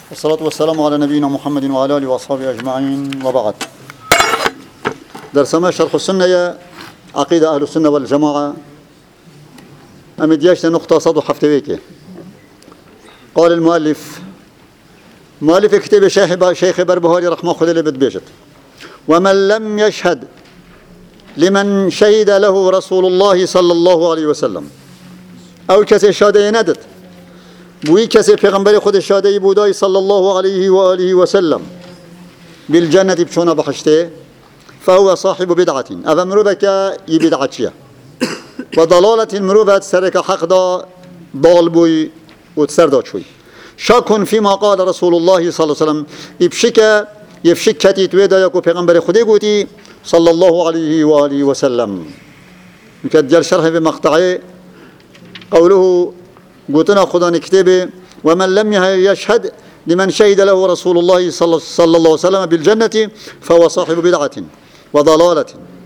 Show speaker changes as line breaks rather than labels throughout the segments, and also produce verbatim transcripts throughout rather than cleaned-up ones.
والصلاة والسلام على نبينا محمد وعلى آله وأصحابه أجمعين وبعد. درس ما شرح السنة عقيدة أهل السنة والجماعة أمدياشنا نقطة صدو حفتويك. قال المؤلف مؤلف كتاب شيخ شيخ بربهاري رحمه الله اللي بتبيجت ومن لم يشهد لمن شهد له رسول الله صلى الله عليه وسلم أو كسي شهادة ندت بوي كسي پیغمبر خود شهادة بوداي صلى الله عليه وآله وسلم بالجنة بشونا بحشته فهو صاحب بدعة أفا مروبك يبدعتشيا وضلالة مروبة سرك حق دا ضال بوي وتسردات شوي شاكن فيما قال رسول الله صلى الله عليه وسلم يبشك يفشك كتي تويدا يكو پیغمبر خودي قوتي صلى الله عليه وآله وسلم مكدر شرح بمقطعي قوله قوتنا خدان كتابه ومن لم يشهد لمن شهد له رسول الله صلى الله عليه وسلم بالجنة فهو صاحب بدعة وضلالة.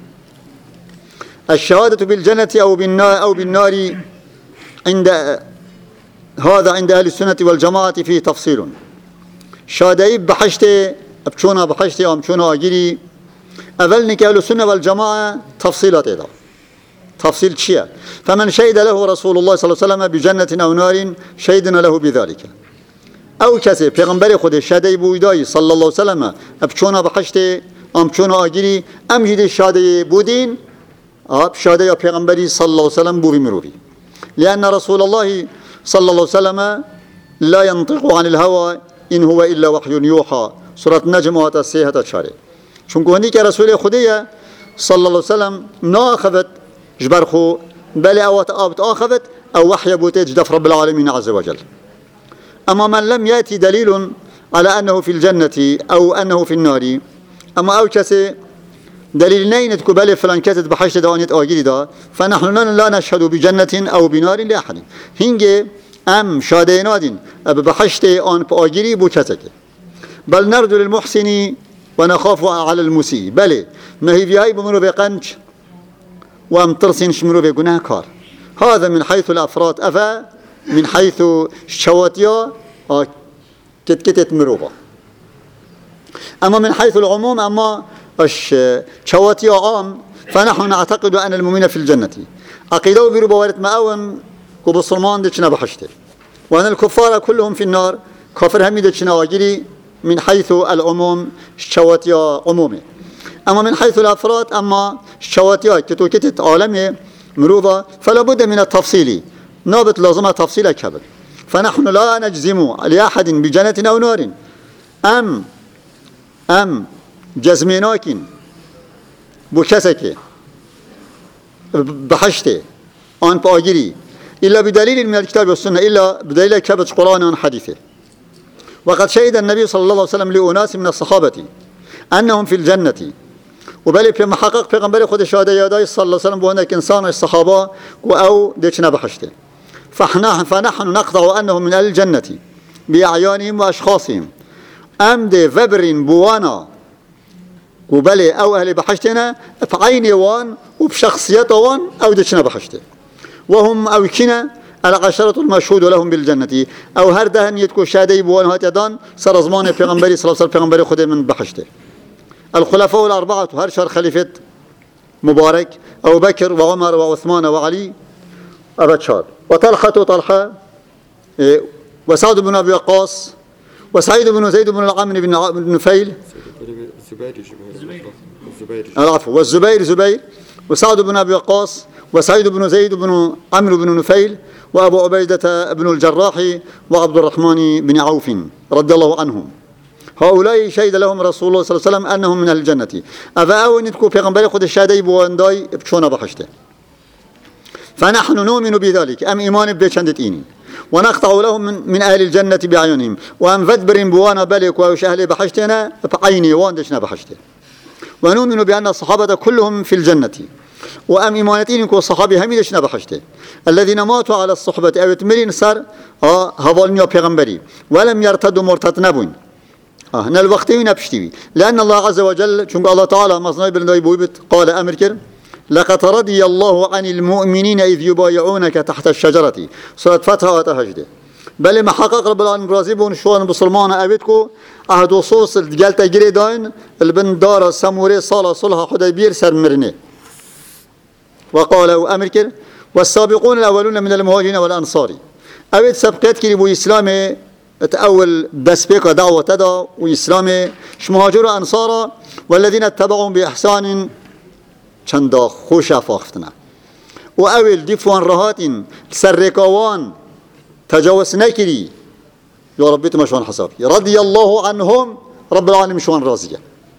الشهادة بالجنة أو بالنار, أو بالنار عند هذا عند أهل السنة والجماعة فيه تفصيل. شهادة بحشته بشونا بحشته أم بشونا أجري أولنك أهل السنة والجماعة تفصيلات هذا تفصيل شيء. فمن شهد له رسول الله صلى الله عليه وسلم بجنة أو نار شهدنا له بذلك. أو كسي پیغمبر خود شهده بودای صلى الله عليه وسلم بچونا بحشته ام چونا آگیری ام جدی شهده بودین اب شهده یا پیغمبری صلى الله عليه وسلم بوبي مروبي لأن رسول الله صلى الله عليه وسلم لا ينطق عن الهوى إن هو إلا وحي يوحى سورة نجم واتسيحة شارع چونکه هندی که رسول خودیه صلى الله عليه وسلم ناخذت جبرخو بل اوات آبت آخذت او وحي بوتيت جدف رب العالمين عز وجل. أما من لم يأتي دليل على أنه في الجنة أو أنه في النار أما أو كسي دليل نين تكبل فلان كتت بحشت دوانيت آجيري دا فنحن لا نشهد بجنة أو بنار لأحد هنجي أم شاديناد بحشت آن بآجيري بو كتك بل نرد للمحسن ونخاف على المسيء بل ما هي فيهاي بمرو بقنج وأم ترسين شمرو بقناه كار هذا من حيث الأفراد أفا من حيث الشواتيا كتكتت مروبة. أما من حيث العموم أما الشواتيا عام فنحن نعتقد أن المؤمنين في الجنة عقيدة بروبة وارد مأون كبصرمان ديشنا بحشته وأن الكفار كلهم في النار كافر همي ديشنا واجري من حيث العموم الشواتيا عمومي. أما من حيث الأفراد أما الشواتيا كتكتت عالمي مروبة فلا بد من التفصيل نابت لازمة تفصيل كبد. فنحن لا نجزم لأحد بجنة أو نار أم أم جزميناك بكسك بحشته عن بآجري إلا بدليل من الكتاب والسنة إلا بدليل كبد قرآن عن حديثه. وقد شهد النبي صلى الله عليه وسلم لأناس من الصحابة أنهم في الجنة وبالي في محقق في غنبري خود شهادة يداي صلى الله عليه وسلم بأنك إنسان الصحابة أو ديشنا بحشته فنحن نقطع أنهم من أهل الجنة بأعيانهم وأشخاصهم أم دي فبرين بوانا وبالي أو أهل بحشتنا بعين وان وبشخصية وان أو ديشنا بحشته وهم أو كنا العشرة المشهود لهم بالجنة أو هردهن يتكو شهادة بوان هاتيدان سرزمان في غنبري صلى الله عليه وسلم في غنبري خود من بحشته. الخلفاء الأربعة هرشار خليفة مبارك أبو بكر وعمر وعثمان وعلي أبتشار وطلحة وطلحة وسعد بن أبي وقاص وسعيد بن زيد بن العامر بن نفيل العفو والزبير زبير وسعد بن أبي وقاص وسعيد بن زيد بن عمرو بن نفيل وأبو عبيدة بن الجراح وعبد الرحمن بن عوف رضي الله عنهم. هؤلاء شهد لهم رسول الله صلى الله عليه وسلم أنهم من الجنة أفأوين تكو پیغمبر خود الشهادة بوانداي بشونا بحشته فنحن نؤمن بذلك أم إيمان بچندت إيني ونقطع لهم من, من أهل الجنة بعيونهم وأم فدبر بوانا بلك وش أهل بحشتنا بعيني واندشنا بحشته ونؤمن بأن الصحابة كلهم في الجنة وأم إيمانتين كو الصحابي هميدشنا بحشته الذين ماتوا على الصحبة أو تمرين سر هفالنيا پیغمبري ولم يرتدوا مرتد نبون آه نال وقتي نبشتي لأن الله عز وجل چونك الله تعالى مصنوع بالنبي بويبت قال أمر كر لقد رضي الله عن المؤمنين إذ يبايعونك تحت الشجرة سورة فتح وتهجده بل محقق رب العالمين راضي بون شوان بسلمان أبيتكو أهد وصوص قالت جري داين البن دار سموري صالة صلها حديبير سر مرني وقالوا أمريكا والسابقون الأولون من المهاجرين والأنصار أبيت سبقت كري بو إسلامي أول بسبيك دعوة تدا وإسلامي شمهاجر أنصار والذين اتبعهم بإحسان چندا خوش افاختنا و اول دیفوان راهاتین سرکاوان تجاوز نکری یا ربی تو مشوان حسابی رضی الله عنهم رب العالمین شوان راضیه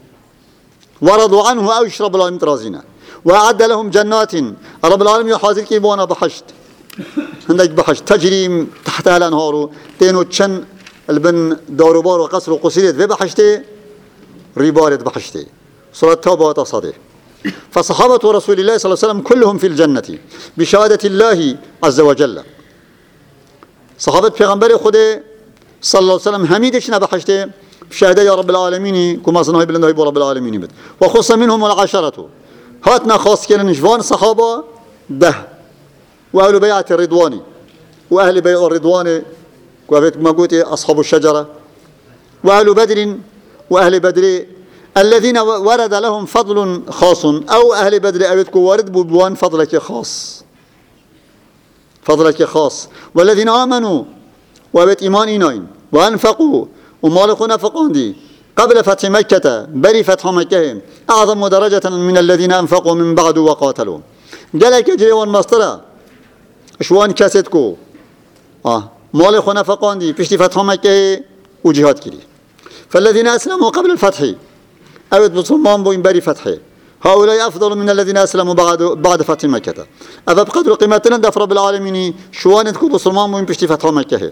ورضوا عنه اوش رب العالمین راضینا وأعد لهم جنات رب العالمین حاضر کی بوانا بحشت عندك بحشت تجري تحتها الانهار تينو تشن البن داروبار وقصر وقصيرت في بحشتي ريبارت بحشتي صلاة تابعات صادق فصحابة رسول الله صلى الله عليه وسلم كلهم في الجنة بشهادة الله عز وجل صحابة پیغمبر خود صلى الله عليه وسلم هميدشنا بحشته بشهادة يا رب العالمين كما صنعه بلنده يبو رب العالمين بد وخص منهم العشرة هاتنا خاص كان نجوان صحابة ده وأهل بيعة الرضوان وأهل بيع الرضوان وفيت ما قلت أصحاب الشجرة وأهل بدر وأهل بدر الذين ورد لهم فضل خاص أو أهل بدر أبدك ورد بوان فضلك خاص فضلك خاص والذين آمنوا وبيت إيمان إينين وأنفقوا ومالقوا نفقون دي قبل فتح مكة بري فتح مكة أعظم درجة من الذين أنفقوا من بعد وقاتلوا قالك جريوان مصطرة شوان كاسدكو آه مالقوا نفقون دي بشتي فتح مكة وجهاد كري فالذين أسلموا قبل الفتح أبد بصمان بوين بري فتحه هؤلاء أفضل من الذين أسلموا بعد بعد فتح مكة أبا بقدر قيمتنا دف رب العالمين شوان تكون بصمان بوين بشتي فتح مكة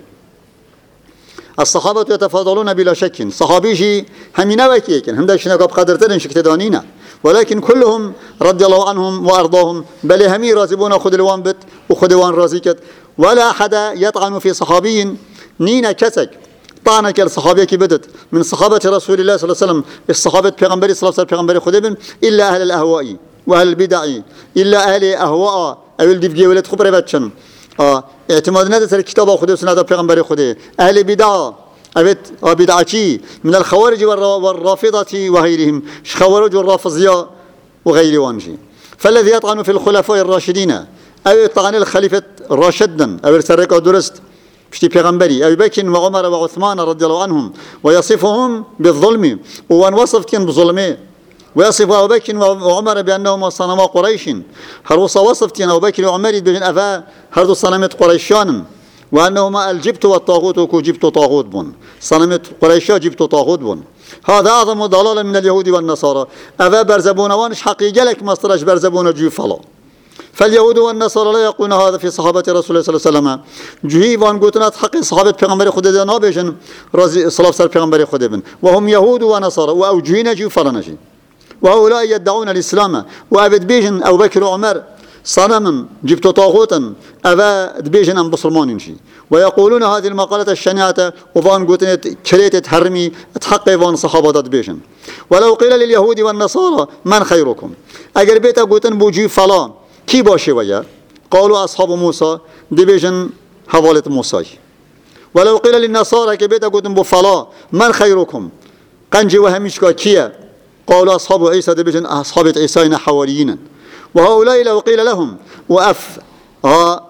الصحابة يتفاضلون بلا شك صحابيجي همينا وكيكن هم داشنا بقدر ترن شكتدانينا ولكن كلهم رضي الله عنهم وأرضاهم بل همي رازبون خدلوان بت وخدوان رازيكت ولا أحد يطعن في صحابي نينا كسك طعنك الصحابية كي بدت من صحابة رسول الله صلى الله عليه وسلم الصحابة پیغمبري صلى الله عليه وسلم پیغمبري خدبن إلا أهل الأهواء وأهل البدع إلا أهل أهواء أو الدفجي ولد خبر باتشن آه. اعتماد ندت الكتاب خده سنة پیغمبري خده أهل بدع أبت بدعتي من الخوارج والرافضة وغيرهم خوارج والرافضية وغير وانجي فالذي يطعن في الخلفاء الراشدين أو يطعن الخليفة راشدا أو يسرق درست بشتي پیغمبري أبي بكر وعمر وعثمان رضي الله عنهم ويصفهم بالظلم وان وصف كان بظلمه ويصف أبو بكر وعمر بأنهما صنما قريش هروس وصفتين أبو بكر وعمر بين أفا هردو صنمت قريشان وأنهما الجبت والطاغوت وكو جبت طاغوت بون صنمت قريشا جبت طاغوت بون هذا أعظم ضلال من اليهود والنصارى أفا برزبون وانش حقيقة لك مصرش برزبون جو فلا فاليهود والنصارى لا يقولون هذا في صحابة رسول الله صلى الله عليه وسلم جهي وان قلتنا حق صحابة پیغمبر خود دانا بيجن رضي صلاة سر پیغمبر خود بن وهم يهود ونصارى وأو جهينا جو فلا نجي وهؤلاء يدعون الإسلام وأبد بيجن أو بكر وعمر صنما جبت طاغوتا أبا بيجن أم بصرمان نجي ويقولون هذه المقالة الشنيعة وفان قلتنا كريت تحرمي تحقي وان صحابة بيجن ولو قيل لليهود والنصارى من خيركم أجر بيتا قلتن بوجي فلان كي باشي ويا قالوا أصحاب موسى ديبيجن حوالة موسى ولو قيل للنصارى كبيتا قلتن بفلا من خيركم قنجي وهمشكا كيا قالوا أصحاب عيسى ديبيجن أصحاب عيسى حواليين وهؤلاء لو قيل لهم وأف ها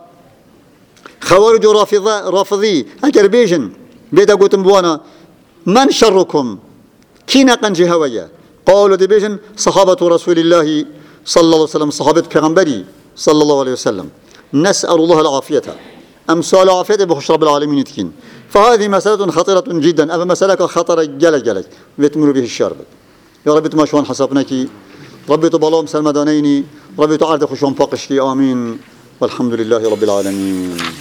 خوارج رافضي رافضي أجر بيجن بيتا قلتن بوانا من شركم كينا قنجي هويا قالوا ديبيجن صحابة رسول الله صلى الله عليه وسلم صحابة پیغمبري صلى الله عليه وسلم نسأل الله العافية أمثال العافية بخش رب العالمين تكين فهذه مسألة خطيرة جدا أما مسألة خطرة جل جل ويتمر به الشارب يا رب تماشون حسابناك رب تبالهم سلمدانيني رب تعرض خشون فاقشتي آمين والحمد لله رب العالمين.